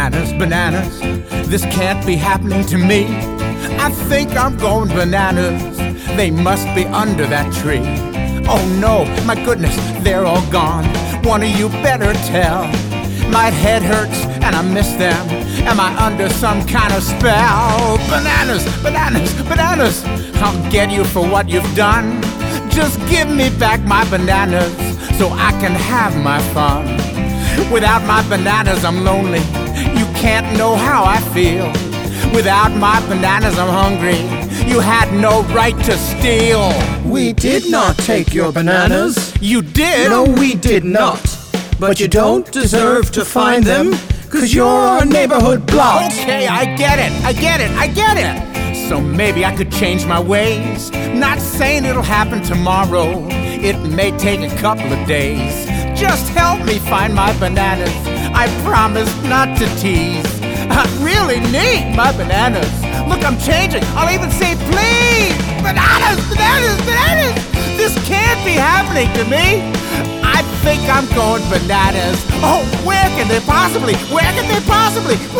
Bananas, bananas, this can't be happening to me. I think I'm going bananas, they must be under that tree. Oh no, my goodness, they're all gone. One of you better tell. My head hurts and I miss them. Am I under some kind of spell? Bananas, bananas, bananas, I'll get you for what you've done. Just give me back my bananas so I can have my fun. Without my bananas I'm lonely, you can't know how I feel. Without my bananas I'm hungry, you had no right to steal. We did not take your bananas. You did? No, we did not. But you don't deserve to find them, 'cause you're a neighborhood blot. Okay, I get it, I get it, I get it. So maybe I could change my ways. Not saying it'll happen tomorrow, it may take a couple of days. Just help me find my bananas, I promise not to tease. I really need my bananas. Look, I'm changing, I'll even say please. Bananas, bananas, bananas, this can't be happening to me. I think I'm going bananas. Oh, where can they possibly,